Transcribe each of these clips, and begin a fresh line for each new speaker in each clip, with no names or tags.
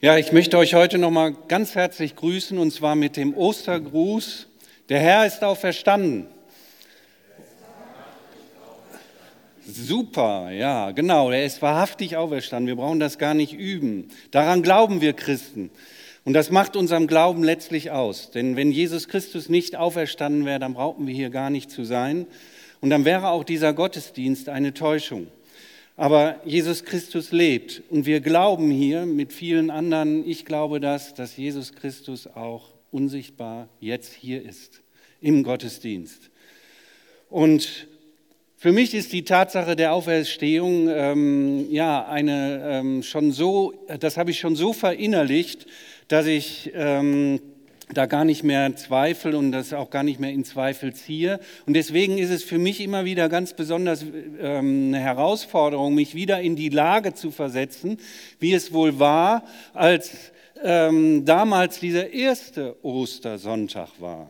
Ja, ich möchte euch heute nochmal ganz herzlich grüßen und zwar mit dem Ostergruß. Der Herr ist auferstanden. Super, ja, genau, er ist wahrhaftig auferstanden. Wir brauchen das gar nicht üben. Daran glauben wir Christen. Und das macht unserem Glauben letztlich aus. Denn wenn Jesus Christus nicht auferstanden wäre, dann brauchten wir hier gar nicht zu sein. Und dann wäre auch dieser Gottesdienst eine Täuschung. Aber Jesus Christus lebt und wir glauben hier mit vielen anderen, ich glaube dass Jesus Christus auch unsichtbar jetzt hier ist, im Gottesdienst. Und für mich ist die Tatsache der Auferstehung das habe ich schon so verinnerlicht, dass ich da gar nicht mehr zweifle und das auch gar nicht mehr in Zweifel ziehe. Und deswegen ist es für mich immer wieder ganz besonders eine Herausforderung, mich wieder in die Lage zu versetzen, wie es wohl war, als damals dieser erste Ostersonntag war.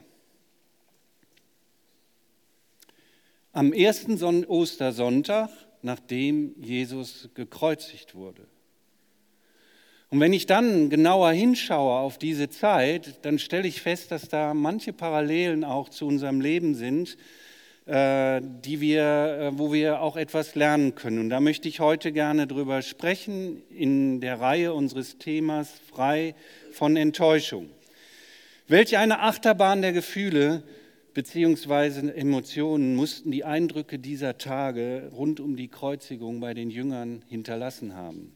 Am ersten Ostersonntag, nachdem Jesus gekreuzigt wurde. Und wenn ich dann genauer hinschaue auf diese Zeit, dann stelle ich fest, dass da manche Parallelen auch zu unserem Leben sind, wo wir auch etwas lernen können. Und da möchte ich heute gerne drüber sprechen in der Reihe unseres Themas Frei von Enttäuschung. Welch eine Achterbahn der Gefühle bzw. Emotionen mussten die Eindrücke dieser Tage rund um die Kreuzigung bei den Jüngern hinterlassen haben.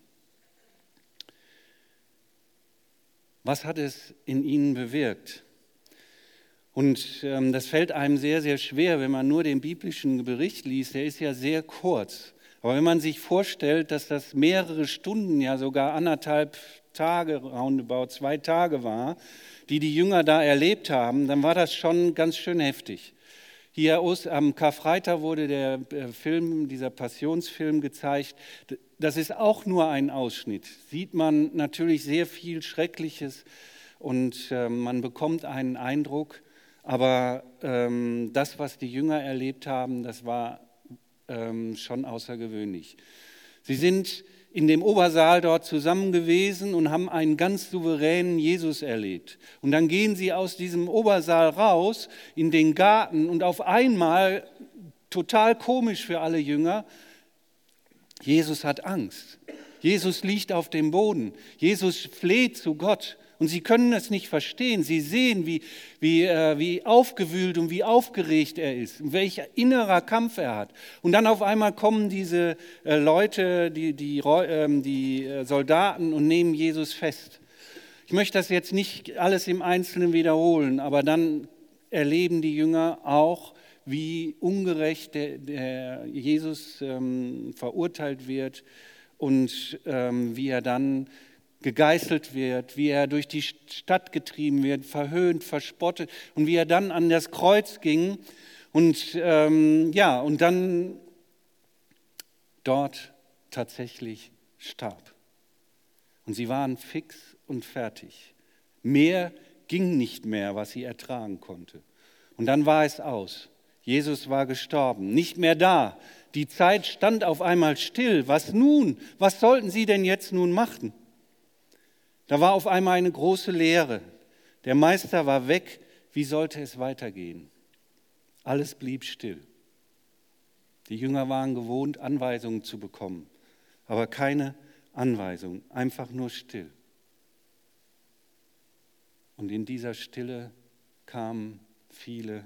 Was hat es in ihnen bewirkt? Und das fällt einem sehr, sehr schwer, wenn man nur den biblischen Bericht liest. Der ist ja sehr kurz. Aber wenn man sich vorstellt, dass das mehrere Stunden, ja sogar 1,5 Tage, roundabout 2 Tage war, die Jünger da erlebt haben, dann war das schon ganz schön heftig. Hier am Karfreitag wurde dieser Passionsfilm gezeigt. Das ist auch nur ein Ausschnitt. Sieht man natürlich sehr viel Schreckliches und man bekommt einen Eindruck. Aber das, was die Jünger erlebt haben, das war schon außergewöhnlich. Sie sind in dem Obersaal dort zusammen gewesen und haben einen ganz souveränen Jesus erlebt. Und dann gehen sie aus diesem Obersaal raus in den Garten und auf einmal, total komisch für alle Jünger, Jesus hat Angst. Jesus liegt auf dem Boden. Jesus fleht zu Gott. Und sie können es nicht verstehen. Sie sehen, wie aufgewühlt und wie aufgeregt er ist und welch innerer Kampf er hat. Und dann auf einmal kommen diese Leute, die Soldaten und nehmen Jesus fest. Ich möchte das jetzt nicht alles im Einzelnen wiederholen, aber dann erleben die Jünger auch, wie ungerecht der Jesus verurteilt wird und wie er dann gegeißelt wird, wie er durch die Stadt getrieben wird, verhöhnt, verspottet und wie er dann an das Kreuz ging und dann dort tatsächlich starb. Und sie waren fix und fertig. Mehr ging nicht mehr, was sie ertragen konnte. Und dann war es aus. Jesus war gestorben, nicht mehr da. Die Zeit stand auf einmal still. Was nun? Was sollten sie denn jetzt nun machen? Da war auf einmal eine große Leere. Der Meister war weg. Wie sollte es weitergehen? Alles blieb still. Die Jünger waren gewohnt, Anweisungen zu bekommen, aber keine Anweisung, einfach nur still. Und in dieser Stille kamen viele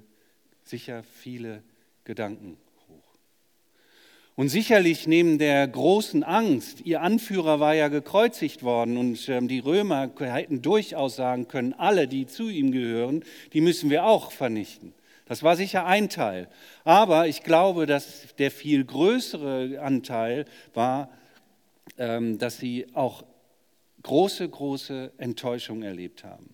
Gedanken hoch. Und sicherlich neben der großen Angst, ihr Anführer war ja gekreuzigt worden und die Römer hätten durchaus sagen können, alle, die zu ihm gehören, die müssen wir auch vernichten. Das war sicher ein Teil. Aber ich glaube, dass der viel größere Anteil war, dass sie auch große Enttäuschung erlebt haben.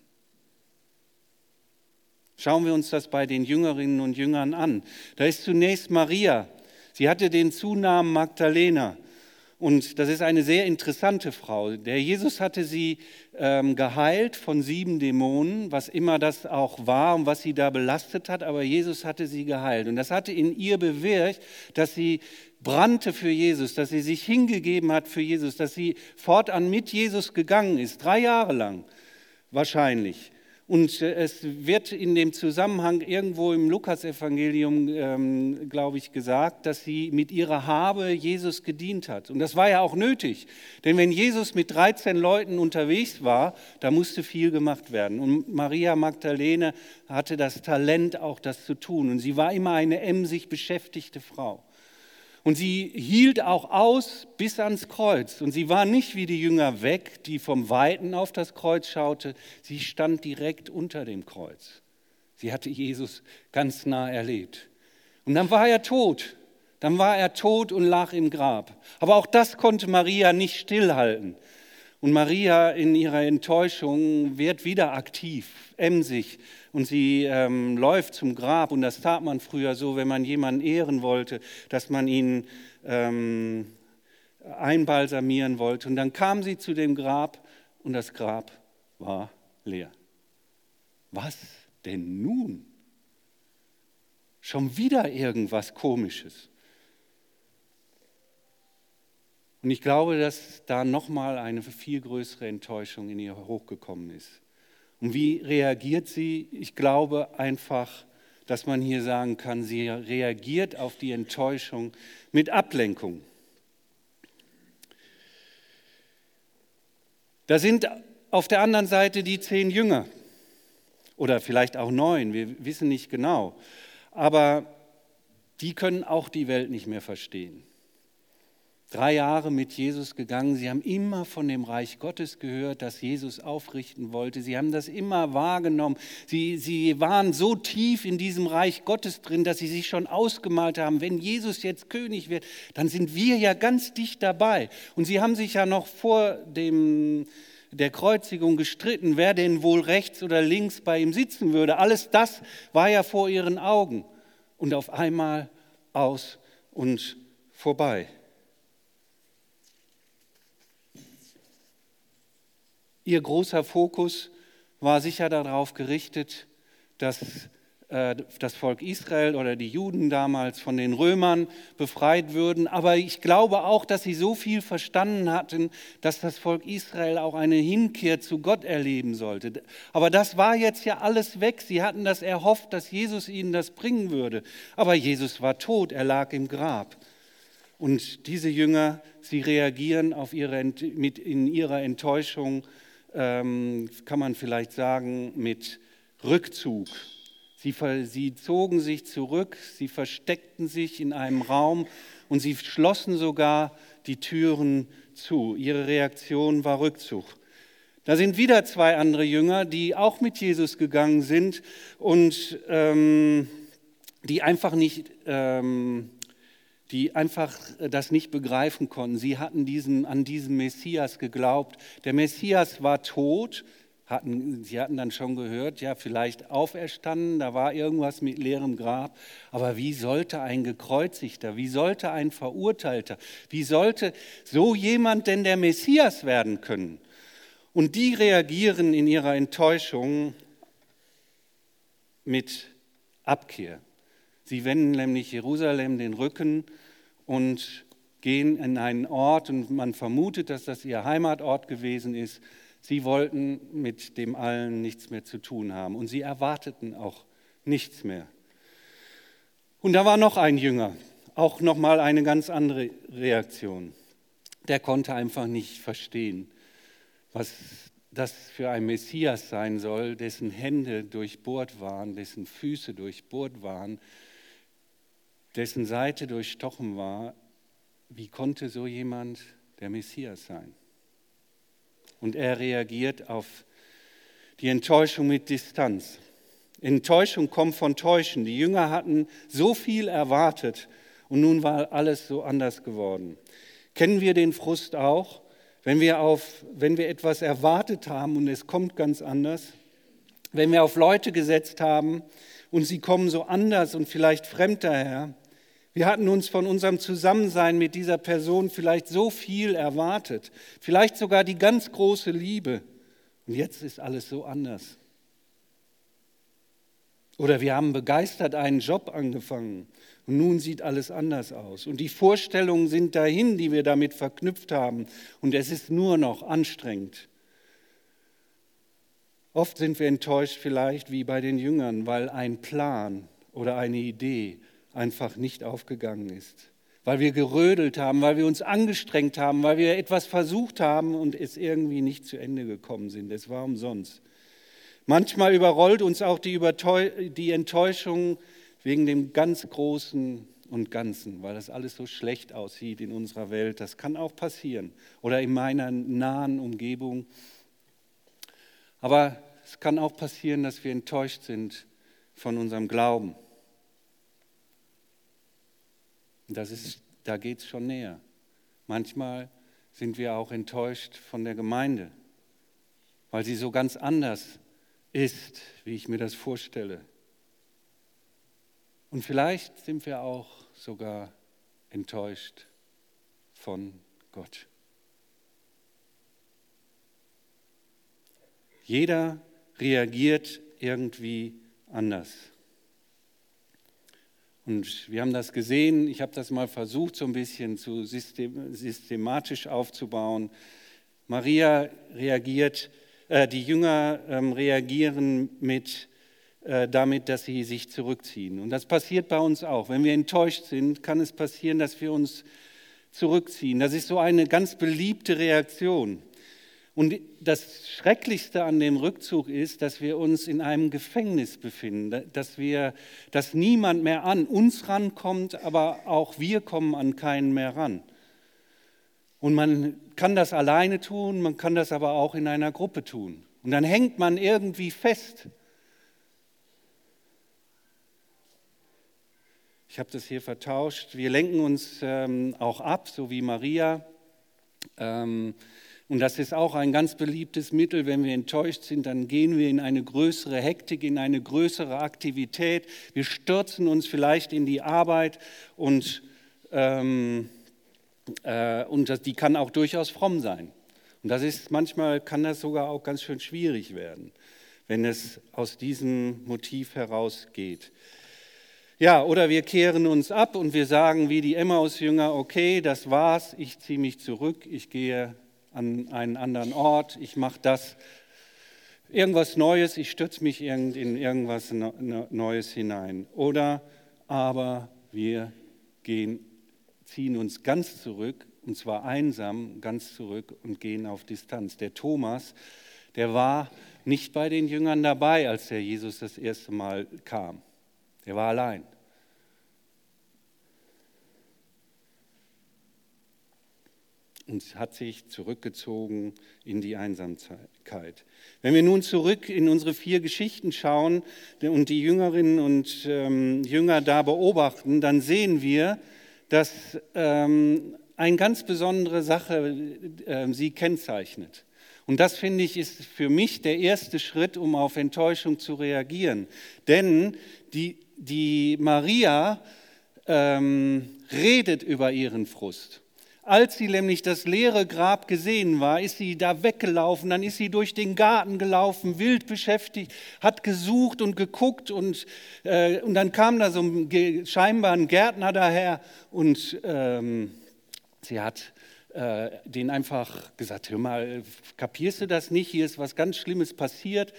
Schauen wir uns das bei den Jüngerinnen und Jüngern an. Da ist zunächst Maria. Sie hatte den Zunamen Magdalena. Und das ist eine sehr interessante Frau. Der Jesus hatte sie geheilt von 7 Dämonen, was immer das auch war und was sie da belastet hat, aber Jesus hatte sie geheilt. Und das hatte in ihr bewirkt, dass sie brannte für Jesus, dass sie sich hingegeben hat für Jesus, dass sie fortan mit Jesus gegangen ist, 3 Jahre lang wahrscheinlich. Und es wird in dem Zusammenhang irgendwo im Lukasevangelium, glaube ich, gesagt, dass sie mit ihrer Habe Jesus gedient hat. Und das war ja auch nötig, denn wenn Jesus mit 13 Leuten unterwegs war, da musste viel gemacht werden. Und Maria Magdalene hatte das Talent, auch das zu tun. Und sie war immer eine emsig beschäftigte Frau. Und sie hielt auch aus bis ans Kreuz. Und sie war nicht wie die Jünger weg, die vom Weiten auf das Kreuz schaute. Sie stand direkt unter dem Kreuz. Sie hatte Jesus ganz nah erlebt. Und dann war er tot. Dann war er tot und lag im Grab. Aber auch das konnte Maria nicht stillhalten. Und Maria in ihrer Enttäuschung wird wieder aktiv, emsig. Und sie läuft zum Grab. Und das tat man früher so, wenn man jemanden ehren wollte, dass man ihn einbalsamieren wollte. Und dann kam sie zu dem Grab und das Grab war leer. Was denn nun? Schon wieder irgendwas Komisches. Und ich glaube, dass da nochmal eine viel größere Enttäuschung in ihr hochgekommen ist. Und wie reagiert sie? Ich glaube einfach, dass man hier sagen kann, sie reagiert auf die Enttäuschung mit Ablenkung. Da sind auf der anderen Seite die 10 Jünger oder vielleicht auch 9, wir wissen nicht genau. Aber die können auch die Welt nicht mehr verstehen. 3 Jahre mit Jesus gegangen, sie haben immer von dem Reich Gottes gehört, das Jesus aufrichten wollte. Sie haben das immer wahrgenommen. Sie waren so tief in diesem Reich Gottes drin, dass sie sich schon ausgemalt haben, wenn Jesus jetzt König wird, dann sind wir ja ganz dicht dabei. Und sie haben sich ja noch vor der Kreuzigung gestritten, wer denn wohl rechts oder links bei ihm sitzen würde. Alles das war ja vor ihren Augen. Und auf einmal aus und vorbei. Ihr großer Fokus war sicher darauf gerichtet, dass das Volk Israel oder die Juden damals von den Römern befreit würden. Aber ich glaube auch, dass sie so viel verstanden hatten, dass das Volk Israel auch eine Hinkehr zu Gott erleben sollte. Aber das war jetzt ja alles weg. Sie hatten das erhofft, dass Jesus ihnen das bringen würde. Aber Jesus war tot, er lag im Grab. Und diese Jünger, sie reagieren in ihrer Enttäuschung, kann man vielleicht sagen, mit Rückzug. Sie zogen sich zurück, sie versteckten sich in einem Raum und sie schlossen sogar die Türen zu. Ihre Reaktion war Rückzug. Da sind wieder 2 andere Jünger, die auch mit Jesus gegangen sind und die einfach das nicht begreifen konnten. Sie hatten an diesen Messias geglaubt. Der Messias war tot. Sie hatten dann schon gehört, ja, vielleicht auferstanden, da war irgendwas mit leerem Grab. Aber wie sollte ein Gekreuzigter, wie sollte ein Verurteilter, wie sollte so jemand denn der Messias werden können? Und die reagieren in ihrer Enttäuschung mit Abkehr. Sie wenden nämlich Jerusalem den Rücken und gehen in einen Ort, und man vermutet, dass das ihr Heimatort gewesen ist. Sie wollten mit dem allen nichts mehr zu tun haben und sie erwarteten auch nichts mehr. Und da war noch ein Jünger, auch nochmal eine ganz andere Reaktion. Der konnte einfach nicht verstehen, was das für ein Messias sein soll, dessen Hände durchbohrt waren, dessen Füße durchbohrt waren, dessen Seite durchstochen war. Wie konnte so jemand der Messias sein? Und er reagiert auf die Enttäuschung mit Distanz. Enttäuschung kommt von Täuschen. Die Jünger hatten so viel erwartet und nun war alles so anders geworden. Kennen wir den Frust auch, wenn wir etwas erwartet haben und es kommt ganz anders? Wenn wir auf Leute gesetzt haben und sie kommen so anders und vielleicht fremd daher? Wir hatten uns von unserem Zusammensein mit dieser Person vielleicht so viel erwartet, vielleicht sogar die ganz große Liebe. Und jetzt ist alles so anders. Oder wir haben begeistert einen Job angefangen und nun sieht alles anders aus. Und die Vorstellungen sind dahin, die wir damit verknüpft haben. Und es ist nur noch anstrengend. Oft sind wir enttäuscht vielleicht wie bei den Jüngern, weil ein Plan oder eine Idee einfach nicht aufgegangen ist. Weil wir gerödelt haben, weil wir uns angestrengt haben, weil wir etwas versucht haben und es irgendwie nicht zu Ende gekommen sind. Es war umsonst. Manchmal überrollt uns auch die Enttäuschung wegen dem ganz Großen und Ganzen, weil das alles so schlecht aussieht in unserer Welt. Das kann auch passieren oder in meiner nahen Umgebung. Aber es kann auch passieren, dass wir enttäuscht sind von unserem Glauben. Da geht es schon näher. Manchmal sind wir auch enttäuscht von der Gemeinde, weil sie so ganz anders ist, wie ich mir das vorstelle. Und vielleicht sind wir auch sogar enttäuscht von Gott. Jeder reagiert irgendwie anders. Und wir haben das gesehen, ich habe das mal versucht, so ein bisschen systematisch aufzubauen. Maria reagiert, die Jünger reagieren damit, dass sie sich zurückziehen. Und das passiert bei uns auch. Wenn wir enttäuscht sind, kann es passieren, dass wir uns zurückziehen. Das ist so eine ganz beliebte Reaktion. Und das Schrecklichste an dem Rückzug ist, dass wir uns in einem Gefängnis befinden, dass niemand mehr an uns rankommt, aber auch wir kommen an keinen mehr ran. Und man kann das alleine tun, man kann das aber auch in einer Gruppe tun. Und dann hängt man irgendwie fest. Ich habe das hier vertauscht. Wir lenken uns auch ab, so wie Maria. Und das ist auch ein ganz beliebtes Mittel, wenn wir enttäuscht sind, dann gehen wir in eine größere Hektik, in eine größere Aktivität. Wir stürzen uns vielleicht in die Arbeit und die kann auch durchaus fromm sein. Und manchmal kann das sogar auch ganz schön schwierig werden, wenn es aus diesem Motiv herausgeht. Ja, oder wir kehren uns ab und wir sagen wie die Emmaus-Jünger, okay, das war's, ich ziehe mich zurück, ich gehe an einen anderen Ort, ich mache irgendwas Neues, ich stürze mich in irgendwas Neues hinein. Oder aber wir ziehen uns ganz zurück, und zwar einsam ganz zurück und gehen auf Distanz. Der Thomas, der war nicht bei den Jüngern dabei, als der Jesus das erste Mal kam. Der war allein. Und hat sich zurückgezogen in die Einsamkeit. Wenn wir nun zurück in unsere 4 Geschichten schauen und die Jüngerinnen und Jünger da beobachten, dann sehen wir, dass eine ganz besondere Sache sie kennzeichnet. Und das, finde ich, ist für mich der erste Schritt, um auf Enttäuschung zu reagieren. Denn die Maria redet über ihren Frust. Als sie nämlich das leere Grab gesehen war, ist sie da weggelaufen, dann ist sie durch den Garten gelaufen, wild beschäftigt, hat gesucht und geguckt und dann kam da scheinbar ein Gärtner daher und sie hat den einfach gesagt, hör mal, kapierst du das nicht, hier ist was ganz Schlimmes passiert.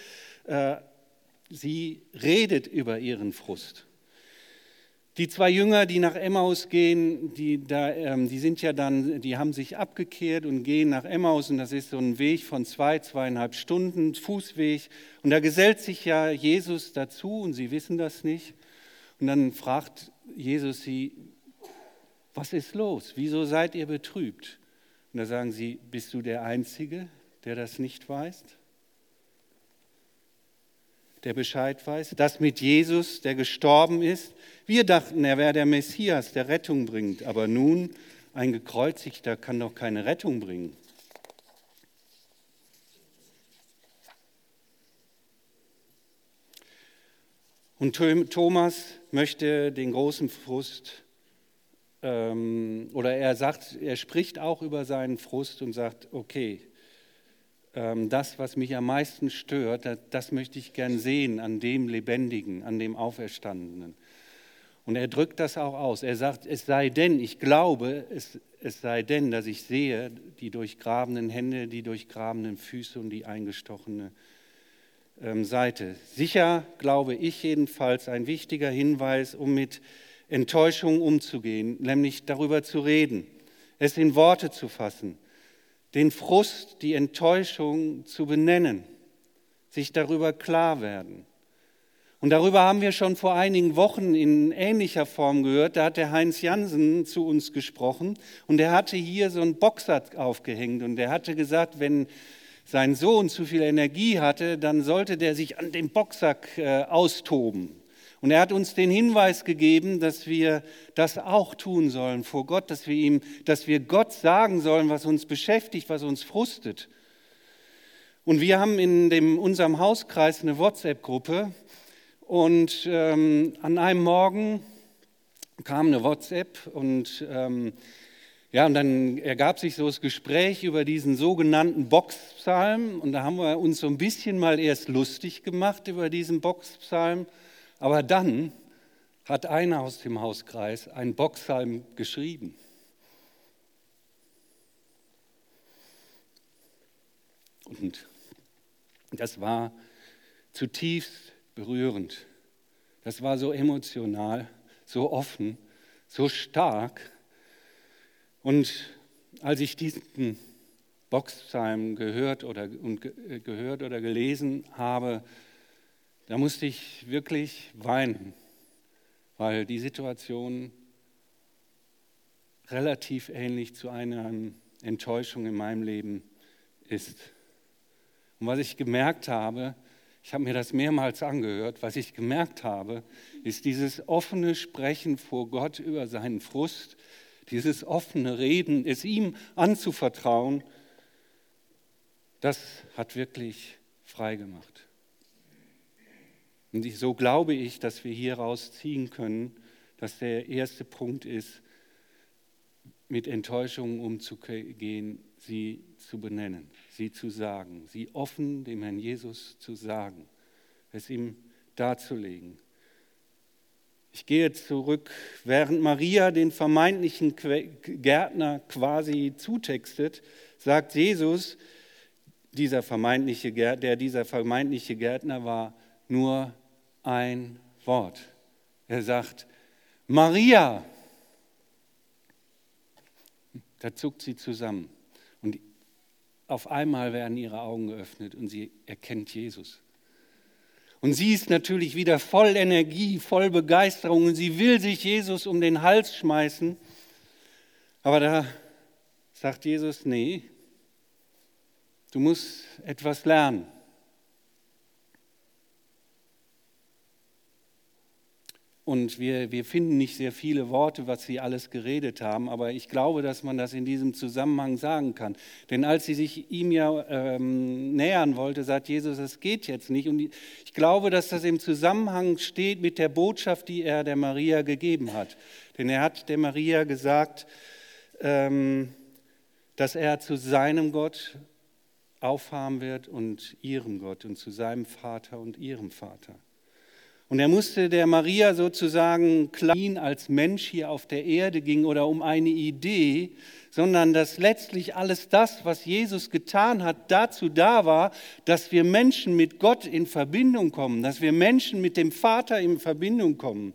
Sie redet über ihren Frust. Die 2 Jünger, die nach Emmaus gehen, die haben sich abgekehrt und gehen nach Emmaus und das ist so ein Weg von 2,5 Stunden, Fußweg. Und da gesellt sich ja Jesus dazu und sie wissen das nicht. Und dann fragt Jesus sie, was ist los? Wieso seid ihr betrübt? Und da sagen sie, bist du der Einzige, der das nicht weiß? Der Bescheid weiß, das mit Jesus, der gestorben ist. Wir dachten, er wäre der Messias, der Rettung bringt. Aber nun, ein Gekreuzigter kann doch keine Rettung bringen. Und Thomas möchte den großen Frust oder er spricht auch über seinen Frust und sagt, okay, das, was mich am meisten stört, das möchte ich gern sehen an dem Lebendigen, an dem Auferstandenen. Und er drückt das auch aus. Er sagt, es sei denn, ich glaube, es sei denn, dass ich sehe die durchgrabenen Hände, die durchgrabenen Füße und die eingestochene Seite. Sicher, glaube ich jedenfalls, ein wichtiger Hinweis, um mit Enttäuschung umzugehen, nämlich darüber zu reden, es in Worte zu fassen, den Frust, die Enttäuschung zu benennen, sich darüber klar werden. Und darüber haben wir schon vor einigen Wochen in ähnlicher Form gehört. Da hat der Heinz Jansen zu uns gesprochen und er hatte hier so einen Boxsack aufgehängt und er hatte gesagt, wenn sein Sohn zu viel Energie hatte, dann sollte der sich an dem Boxsack austoben. Und er hat uns den Hinweis gegeben, dass wir das auch tun sollen vor Gott, dass wir Gott sagen sollen, was uns beschäftigt, was uns frustet. Und wir haben in unserem Hauskreis eine WhatsApp-Gruppe und an einem Morgen kam eine WhatsApp und und dann ergab sich so das Gespräch über diesen sogenannten Boxpsalm und da haben wir uns so ein bisschen mal erst lustig gemacht über diesen Boxpsalm. Aber dann hat einer aus dem Hauskreis einen Boxpsalm geschrieben. Und das war zutiefst berührend. Das war so emotional, so offen, so stark. Und als ich diesen Boxpsalm gehört oder gelesen habe, da musste ich wirklich weinen, weil die Situation relativ ähnlich zu einer Enttäuschung in meinem Leben ist. Und was ich gemerkt habe, ich habe mir das mehrmals angehört, was ich gemerkt habe, ist dieses offene Sprechen vor Gott über seinen Frust, dieses offene Reden, es ihm anzuvertrauen, das hat wirklich frei gemacht. Und so glaube ich, dass wir hieraus ziehen können, dass der erste Punkt ist, mit Enttäuschungen umzugehen, sie zu benennen, sie zu sagen, sie offen dem Herrn Jesus zu sagen, es ihm darzulegen. Ich gehe zurück, während Maria den vermeintlichen Gärtner quasi zutextet, sagt Jesus, dieser vermeintliche Gärtner war, nur ein Wort. Er sagt, Maria. Da zuckt sie zusammen und auf einmal werden ihre Augen geöffnet und sie erkennt Jesus. Und sie ist natürlich wieder voll Energie, voll Begeisterung und sie will sich Jesus um den Hals schmeißen. Aber da sagt Jesus, nee, du musst etwas lernen. Und wir finden nicht sehr viele Worte, was sie alles geredet haben, aber ich glaube, dass man das in diesem Zusammenhang sagen kann. Denn als sie sich ihm ja nähern wollte, sagt Jesus, das geht jetzt nicht. Und ich glaube, dass das im Zusammenhang steht mit der Botschaft, die er der Maria gegeben hat. Denn er hat der Maria gesagt, dass er zu seinem Gott auffahren wird und ihrem Gott und zu seinem Vater und ihrem Vater. Und er musste der Maria sozusagen klar ihn als Mensch hier auf der Erde ging oder um eine Idee, sondern dass letztlich alles das, was Jesus getan hat, dazu da war, dass wir Menschen mit Gott in Verbindung kommen, dass wir Menschen mit dem Vater in Verbindung kommen.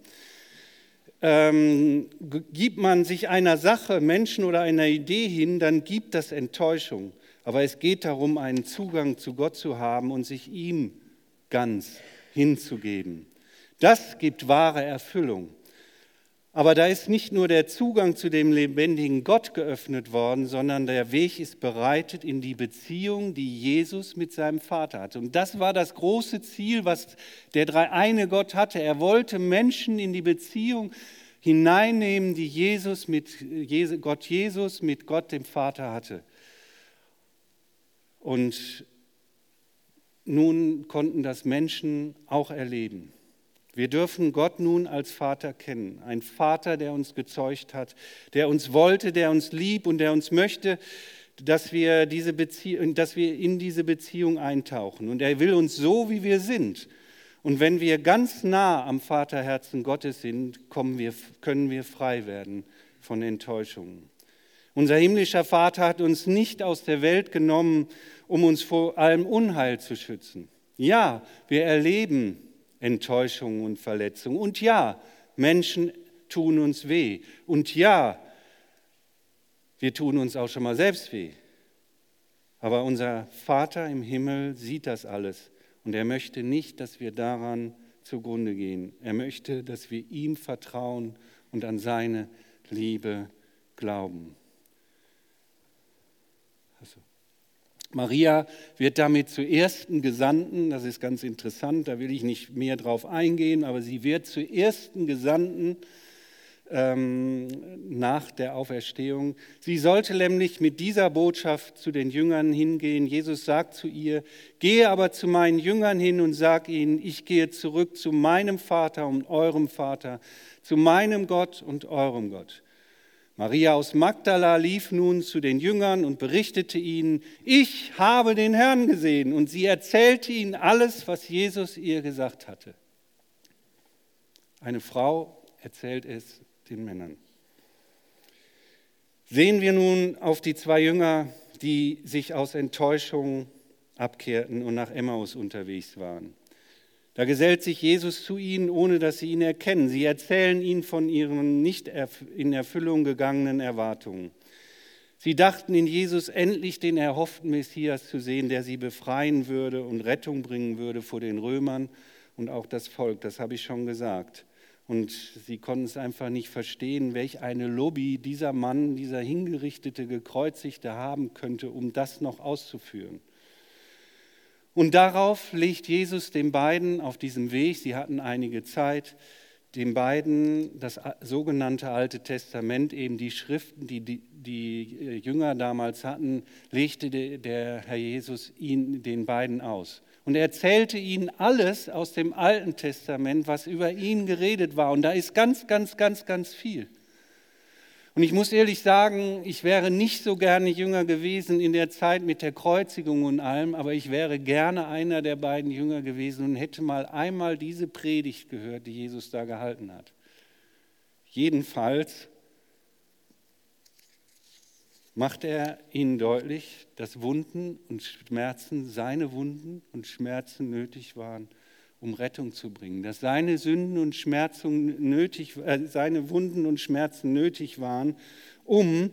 Gibt man sich einer Sache, Menschen oder einer Idee hin, dann gibt das Enttäuschung. Aber es geht darum, einen Zugang zu Gott zu haben und sich ihm ganz hinzugeben. Das gibt wahre Erfüllung. Aber da ist nicht nur der Zugang zu dem lebendigen Gott geöffnet worden, sondern der Weg ist bereitet in die Beziehung, die Jesus mit seinem Vater hatte. Und das war das große Ziel, was der dreieine Gott hatte. Er wollte Menschen in die Beziehung hineinnehmen, die Gott Jesus mit Gott dem Vater hatte. Und nun konnten das Menschen auch erleben. Wir dürfen Gott nun als Vater kennen. Ein Vater, der uns gezeugt hat, der uns wollte, der uns liebt und der uns möchte, dass wir in diese Beziehung eintauchen. Und er will uns so, wie wir sind. Und wenn wir ganz nah am Vaterherzen Gottes sind, können wir frei werden von Enttäuschungen. Unser himmlischer Vater hat uns nicht aus der Welt genommen, um uns vor allem Unheil zu schützen. Ja, wir erleben Enttäuschungen und Verletzungen. Und ja, Menschen tun uns weh. Und ja, wir tun uns auch schon mal selbst weh. Aber unser Vater im Himmel sieht das alles. Und er möchte nicht, dass wir daran zugrunde gehen. Er möchte, dass wir ihm vertrauen und an seine Liebe glauben. Maria wird damit zur ersten Gesandten, das ist ganz interessant, da will ich nicht mehr drauf eingehen, aber sie wird zur ersten Gesandten nach der Auferstehung. Sie sollte nämlich mit dieser Botschaft zu den Jüngern hingehen. Jesus sagt zu ihr, gehe aber zu meinen Jüngern hin und sag ihnen, ich gehe zurück zu meinem Vater und eurem Vater, zu meinem Gott und eurem Gott. Maria aus Magdala lief nun zu den Jüngern und berichtete ihnen, ich habe den Herrn gesehen. Und sie erzählte ihnen alles, was Jesus ihr gesagt hatte. Eine Frau erzählt es den Männern. Sehen wir nun auf die zwei Jünger, die sich aus Enttäuschung abkehrten und nach Emmaus unterwegs waren. Da gesellt sich Jesus zu ihnen, ohne dass sie ihn erkennen. Sie erzählen ihnen von ihren nicht in Erfüllung gegangenen Erwartungen. Sie dachten in Jesus endlich den erhofften Messias zu sehen, der sie befreien würde und Rettung bringen würde vor den Römern und auch das Volk. Das habe ich schon gesagt. Und sie konnten es einfach nicht verstehen, welch eine Lobby dieser Mann, dieser hingerichtete, gekreuzigte haben könnte, um das noch auszuführen. Und darauf legt Jesus den beiden auf diesem Weg, sie hatten einige Zeit, den beiden das sogenannte Alte Testament, eben die Schriften, die Jünger damals hatten, legte der Herr Jesus den beiden aus. Und er erzählte ihnen alles aus dem Alten Testament, was über ihn geredet war. Und da ist ganz, ganz, ganz, ganz viel. Und ich muss ehrlich sagen, ich wäre nicht so gerne Jünger gewesen in der Zeit mit der Kreuzigung und allem, aber ich wäre gerne einer der beiden Jünger gewesen und hätte mal einmal diese Predigt gehört, die Jesus da gehalten hat. Jedenfalls macht er ihnen deutlich, dass Wunden und Schmerzen, seine Wunden und Schmerzen nötig waren, um Rettung zu bringen. Dass seine Sünden und seine Wunden und Schmerzen nötig waren, um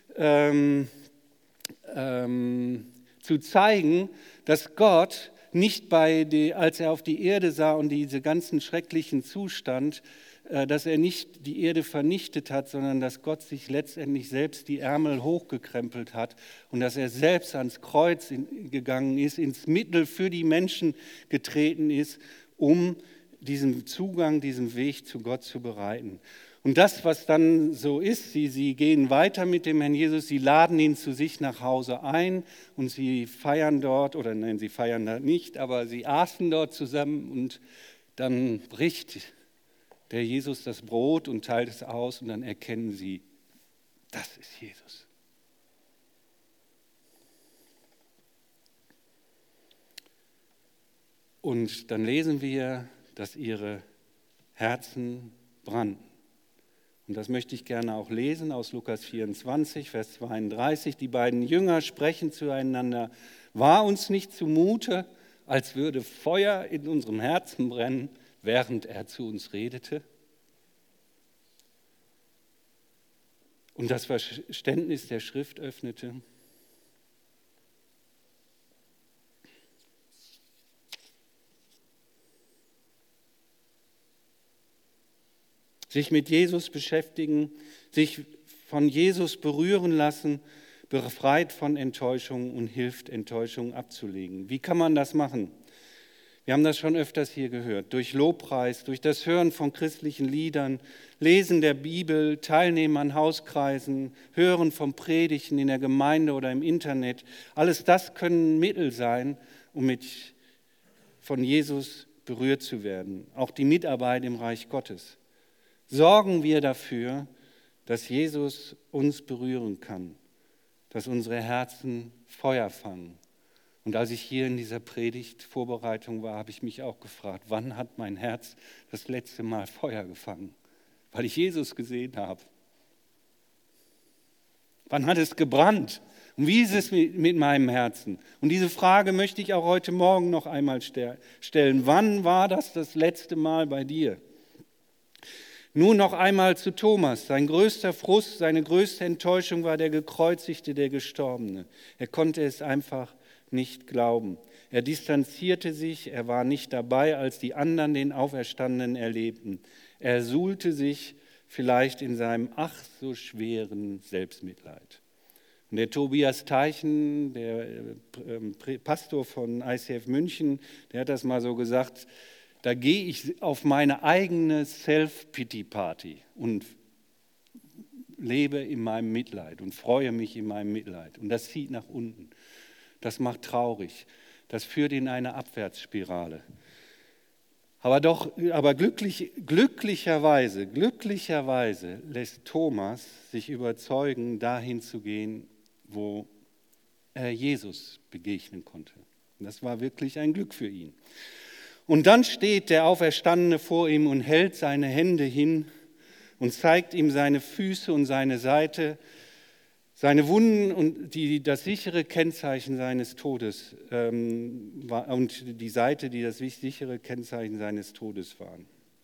zu zeigen, dass Gott nicht als er auf die Erde sah und diese ganzen schrecklichen Zustand, dass er nicht die Erde vernichtet hat, sondern dass Gott sich letztendlich selbst die Ärmel hochgekrempelt hat und dass er selbst ans Kreuz gegangen ist, ins Mittel für die Menschen getreten ist, um diesen Zugang, diesen Weg zu Gott zu bereiten. Und das, was dann so ist, sie gehen weiter mit dem Herrn Jesus, sie laden ihn zu sich nach Hause ein und sie feiern dort, oder nein, sie feiern da nicht, aber sie aßen dort zusammen und dann bricht der Jesus das Brot und teilt es aus und dann erkennen sie, das ist Jesus. Und dann lesen wir, dass ihre Herzen brannten. Und das möchte ich gerne auch lesen aus Lukas 24, Vers 32. Die beiden Jünger sprechen zueinander, war uns nicht zumute, als würde Feuer in unserem Herzen brennen, während er zu uns redete? Und das Verständnis der Schrift öffnete. Sich mit Jesus beschäftigen, sich von Jesus berühren lassen, befreit von Enttäuschung und hilft, Enttäuschung abzulegen. Wie kann man das machen? Wir haben das schon öfters hier gehört, durch Lobpreis, durch das Hören von christlichen Liedern, Lesen der Bibel, Teilnehmen an Hauskreisen, Hören von Predigten in der Gemeinde oder im Internet. Alles das können Mittel sein, um von Jesus berührt zu werden, auch die Mitarbeit im Reich Gottes. Sorgen wir dafür, dass Jesus uns berühren kann, dass unsere Herzen Feuer fangen. Und als ich hier in dieser Predigtvorbereitung war, habe ich mich auch gefragt, wann hat mein Herz das letzte Mal Feuer gefangen? Weil ich Jesus gesehen habe. Wann hat es gebrannt? Und wie ist es mit meinem Herzen? Und diese Frage möchte ich auch heute Morgen noch einmal stellen. Wann war das letzte Mal bei dir? Nun noch einmal zu Thomas. Sein größter Frust, seine größte Enttäuschung war der Gekreuzigte, der Gestorbene. Er konnte es einfach nicht glauben. Er distanzierte sich, er war nicht dabei, als die anderen den Auferstandenen erlebten. Er suhlte sich vielleicht in seinem ach so schweren Selbstmitleid. Und der Tobias Teichen, der Pastor von ICF München, der hat das mal so gesagt, da gehe ich auf meine eigene Self-Pity-Party und lebe in meinem Mitleid und freue mich in meinem Mitleid. Und das zieht nach unten. Das macht traurig. Das führt in eine Abwärtsspirale. Aber glücklicherweise lässt Thomas sich überzeugen, dahin zu gehen, wo er Jesus begegnen konnte. Und das war wirklich ein Glück für ihn. Und dann steht der Auferstandene vor ihm und hält seine Hände hin und zeigt ihm seine Füße und seine Seite, seine Wunden und das sichere Kennzeichen seines Todes und die Seite, die das sichere Kennzeichen seines Todes waren.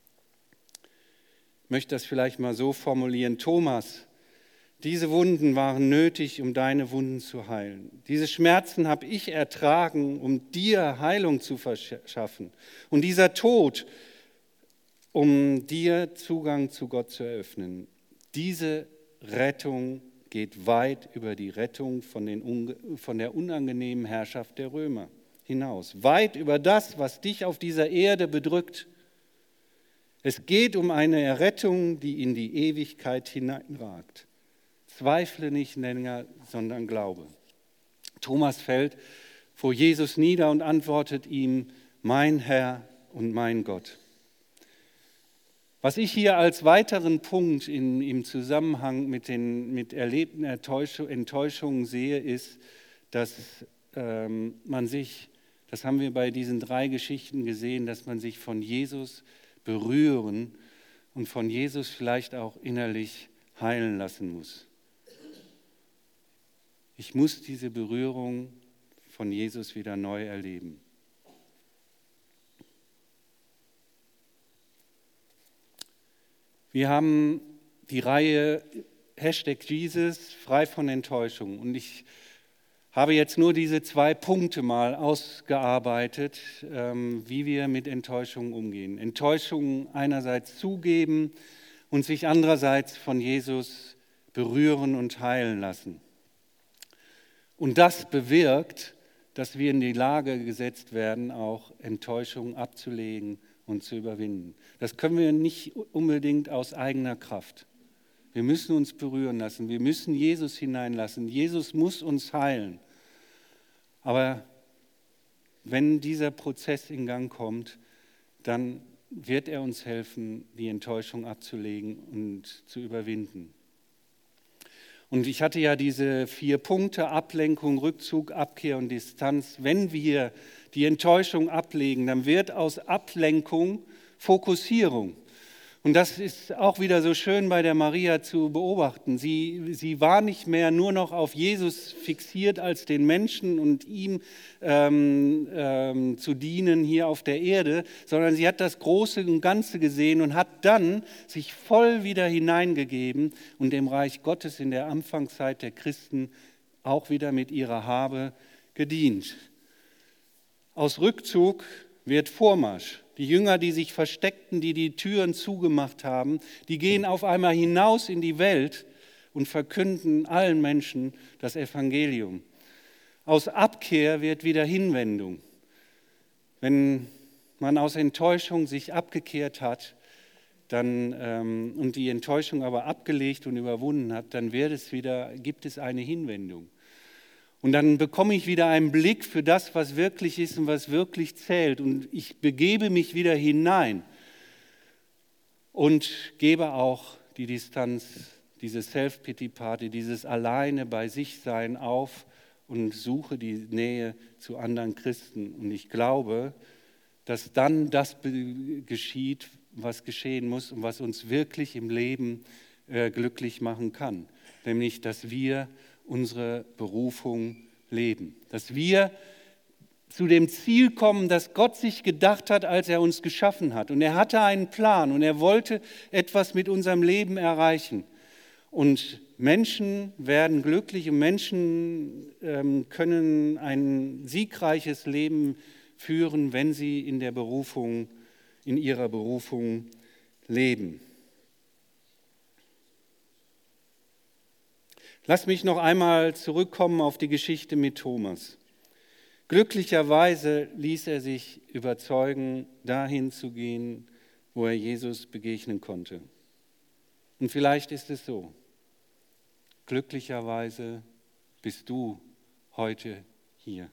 Ich möchte das vielleicht mal so formulieren. Thomas, diese Wunden waren nötig, um deine Wunden zu heilen. Diese Schmerzen habe ich ertragen, um dir Heilung zu verschaffen. Und dieser Tod, um dir Zugang zu Gott zu eröffnen. Diese Rettung geht weit über die Rettung von der unangenehmen Herrschaft der Römer hinaus. Weit über das, was dich auf dieser Erde bedrückt. Es geht um eine Errettung, die in die Ewigkeit hineinragt. Zweifle nicht länger, sondern glaube. Thomas fällt vor Jesus nieder und antwortet ihm, mein Herr und mein Gott. Was ich hier als weiteren Punkt im Zusammenhang mit erlebten Enttäuschungen sehe, ist, dass man sich, das haben wir bei diesen 3 Geschichten gesehen, dass man sich von Jesus berühren und von Jesus vielleicht auch innerlich heilen lassen muss. Ich muss diese Berührung von Jesus wieder neu erleben. Wir haben die Reihe #Jesus, frei von Enttäuschung. Und ich habe jetzt nur diese 2 Punkte mal ausgearbeitet, wie wir mit Enttäuschungen umgehen. Enttäuschungen einerseits zugeben und sich andererseits von Jesus berühren und heilen lassen. Und das bewirkt, dass wir in die Lage gesetzt werden, auch Enttäuschungen abzulegen und zu überwinden. Das können wir nicht unbedingt aus eigener Kraft. Wir müssen uns berühren lassen, wir müssen Jesus hineinlassen. Jesus muss uns heilen. Aber wenn dieser Prozess in Gang kommt, dann wird er uns helfen, die Enttäuschung abzulegen und zu überwinden. Und ich hatte ja diese 4 Punkte, Ablenkung, Rückzug, Abkehr und Distanz. Wenn wir die Enttäuschung ablegen, dann wird aus Ablenkung Fokussierung. Und das ist auch wieder so schön bei der Maria zu beobachten. Sie war nicht mehr nur noch auf Jesus fixiert als den Menschen und ihm zu dienen hier auf der Erde, sondern sie hat das Große und Ganze gesehen und hat dann sich voll wieder hineingegeben und dem Reich Gottes in der Anfangszeit der Christen auch wieder mit ihrer Habe gedient. Aus Rückzug wird Vormarsch. Die Jünger, die sich versteckten, die die Türen zugemacht haben, die gehen auf einmal hinaus in die Welt und verkünden allen Menschen das Evangelium. Aus Abkehr wird wieder Hinwendung. Wenn man aus Enttäuschung sich abgekehrt hat und die Enttäuschung aber abgelegt und überwunden hat, dann gibt es eine Hinwendung. Und dann bekomme ich wieder einen Blick für das, was wirklich ist und was wirklich zählt. Und ich begebe mich wieder hinein und gebe auch die Distanz, diese Self-Pity-Party, dieses alleine bei sich sein auf und suche die Nähe zu anderen Christen. Und ich glaube, dass dann das geschieht, was geschehen muss und was uns wirklich im Leben glücklich machen kann. Nämlich, dass wir unsere Berufung leben. Dass wir zu dem Ziel kommen, das Gott sich gedacht hat, als er uns geschaffen hat. Und er hatte einen Plan und er wollte etwas mit unserem Leben erreichen. Und Menschen werden glücklich und Menschen können ein siegreiches Leben führen, wenn sie in ihrer Berufung leben. Lass mich noch einmal zurückkommen auf die Geschichte mit Thomas. Glücklicherweise ließ er sich überzeugen, dahin zu gehen, wo er Jesus begegnen konnte. Und vielleicht ist es so. Glücklicherweise bist du heute hier.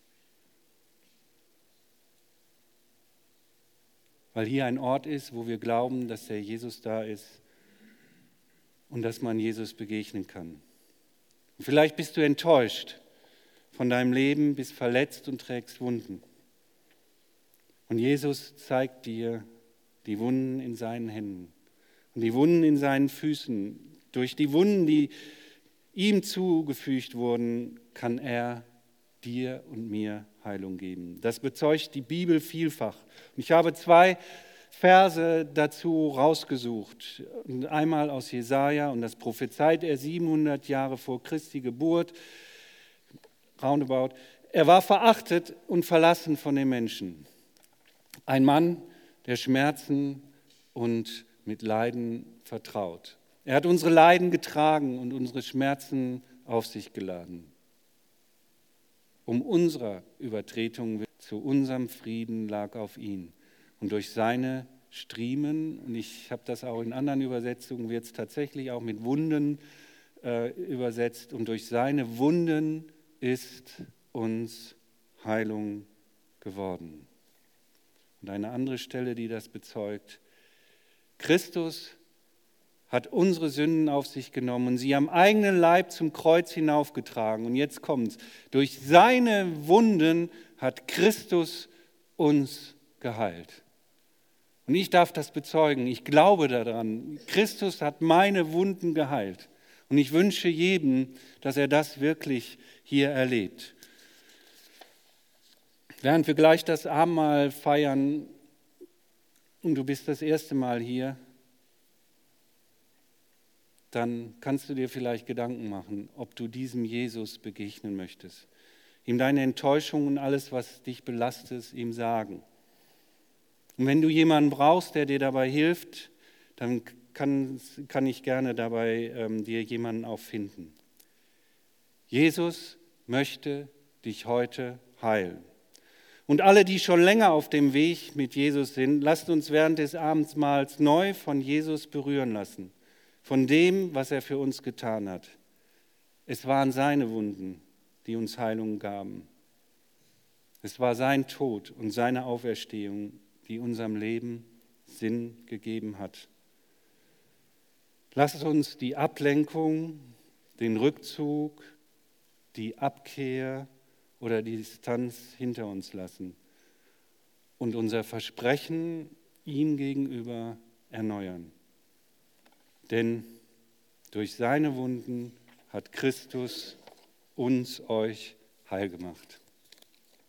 Weil hier ein Ort ist, wo wir glauben, dass der Jesus da ist und dass man Jesus begegnen kann. Und vielleicht bist du enttäuscht von deinem Leben, bist verletzt und trägst Wunden. Und Jesus zeigt dir die Wunden in seinen Händen und die Wunden in seinen Füßen. Durch die Wunden, die ihm zugefügt wurden, kann er dir und mir Heilung geben. Das bezeugt die Bibel vielfach. Und ich habe 2 Verse dazu rausgesucht. Einmal aus Jesaja, und das prophezeit er 700 Jahre vor Christi Geburt, roundabout. Er war verachtet und verlassen von den Menschen. Ein Mann, der Schmerzen und mit Leiden vertraut. Er hat unsere Leiden getragen und unsere Schmerzen auf sich geladen. Um unserer Übertretung zu unserem Frieden lag auf ihn. Und durch seine Striemen, und ich habe das auch in anderen Übersetzungen, wird es tatsächlich auch mit Wunden übersetzt, und durch seine Wunden ist uns Heilung geworden. Und eine andere Stelle, die das bezeugt: Christus hat unsere Sünden auf sich genommen und sie am eigenen Leib zum Kreuz hinaufgetragen. Und jetzt kommt's: Durch seine Wunden hat Christus uns geheilt. Und ich darf das bezeugen. Ich glaube daran. Christus hat meine Wunden geheilt. Und ich wünsche jedem, dass er das wirklich hier erlebt. Während wir gleich das Abendmahl feiern und du bist das erste Mal hier, dann kannst du dir vielleicht Gedanken machen, ob du diesem Jesus begegnen möchtest. Ihm deine Enttäuschung und alles, was dich belastet, ihm sagen. Und wenn du jemanden brauchst, der dir dabei hilft, dann kann ich gerne dabei dir jemanden auch finden. Jesus möchte dich heute heilen. Und alle, die schon länger auf dem Weg mit Jesus sind, lasst uns während des Abendmahls neu von Jesus berühren lassen. Von dem, was er für uns getan hat. Es waren seine Wunden, die uns Heilung gaben. Es war sein Tod und seine Auferstehung, die unserem Leben Sinn gegeben hat. Lasst uns die Ablenkung, den Rückzug, die Abkehr oder die Distanz hinter uns lassen und unser Versprechen ihm gegenüber erneuern. Denn durch seine Wunden hat Christus euch heil gemacht.